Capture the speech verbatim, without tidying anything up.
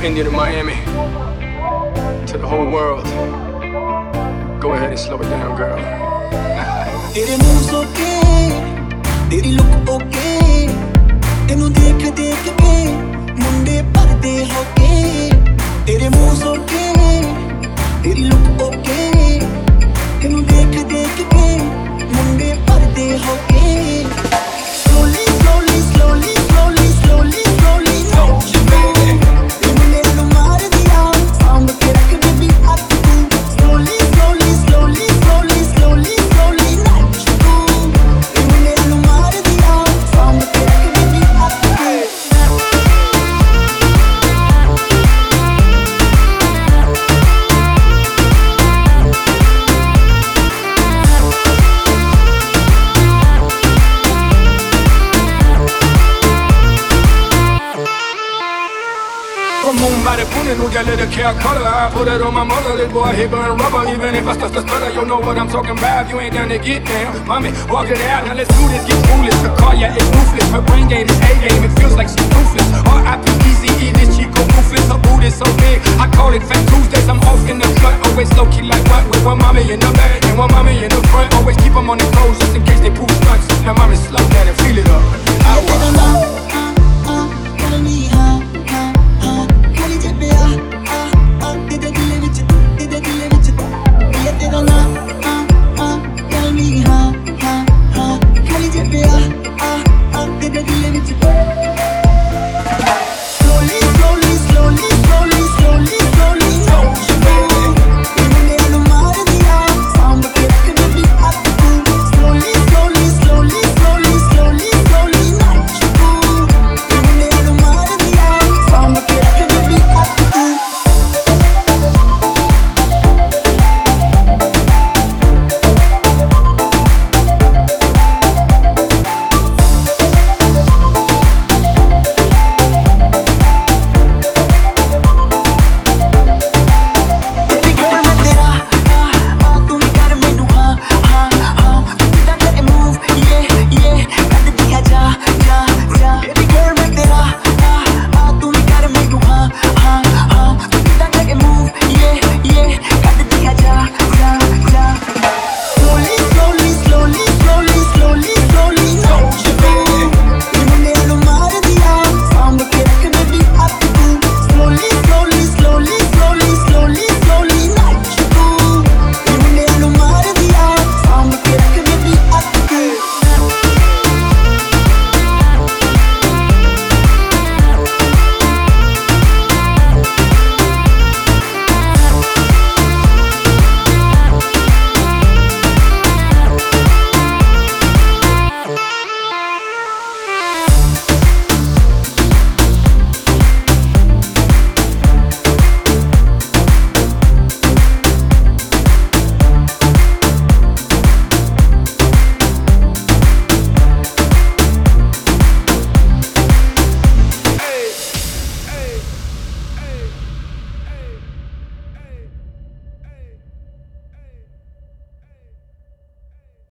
India to Miami, to the whole world. Go ahead and slow it down, girl. तेरे moves okay, तेरी look okay, तेनू देख देख के मुंडे भरदे होके. तेरे moves okay, तेरी look okay, तेनू देख देख के मुंडे भरदे होके. Slowly, slowly, slowly, slowly, slowly, slowly, touch you baby. तेनू मेनू मार दिया, sound के रख baby up to. Slowly, slowly, slowly, slowly, slowly, slowly, touch you. तेनू मेनू मार दिया, sound के रख baby up to. From Mumbai to Pune, no get little care color. I put it on my mother, little boy, he burn rubber. Even if I start to stutter, you know what I'm talking about. You ain't down to get down, mommy, walk it out. Now let's do this, get foolish. The car, yeah, it's ruthless. Her brain game is A-game, it feels like she's ruthless. R I P E Z E, this Chico ruthless. Her boot is so big, I call it Fat Tuesdays. I'm off in the cut, always low-key like what? With one mommy in the back and one mommy in the front. Always keep them on their toes, just in case they prove stunts. Now mommy, slow down and feel it up. I